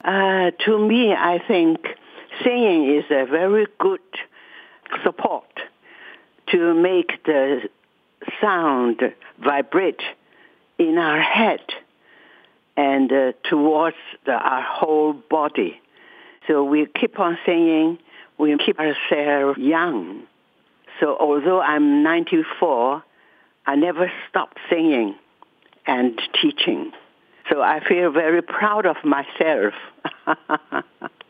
To me, I think singing is a very good support to make the sound vibrate in our head and towards our whole body. So we keep on singing, we keep ourselves young. So although I'm 94, I never stopped singing and teaching. So I feel very proud of myself.